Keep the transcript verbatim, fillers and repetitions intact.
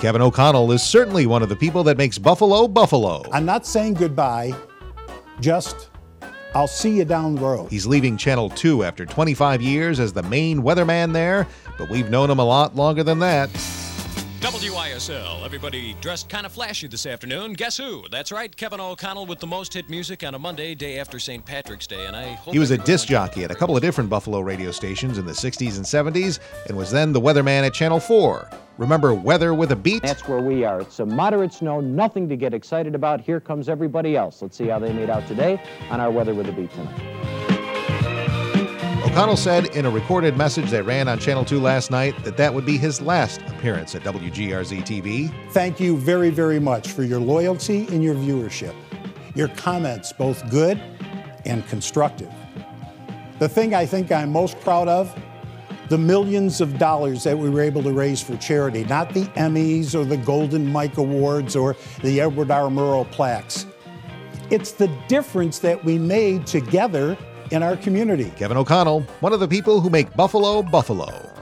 Kevin O'Connell is certainly one of the people that makes Buffalo, Buffalo. I'm not saying goodbye, just I'll see you down the road. He's leaving Channel two after twenty-five years as the main weatherman there, but we've known him a lot longer than that. W I S L. Everybody dressed kind of flashy this afternoon. Guess who? That's right, Kevin O'Connell with the most hit music on a Monday, day after Saint Patrick's Day. And I hope he was a everyone- disc jockey at a couple of different Buffalo radio stations in the sixties and seventies and was then the weatherman at Channel four. Remember Weather with a Beat? That's where we are. It's a moderate snow, nothing to get excited about. Here comes everybody else. Let's see how they made out today on our Weather with a Beat tonight. O'Connell said in a recorded message that ran on Channel two last night that that would be his last appearance at W G R Z T V. Thank you very, very much for your loyalty and your viewership. Your comments, both good and constructive. The thing I think I'm most proud of, the millions of dollars that we were able to raise for charity, not the Emmys or the Golden Mike Awards or the Edward R. Murrow plaques. It's the difference that we made together in our community. Kevin O'Connell, one of the people who make Buffalo, Buffalo.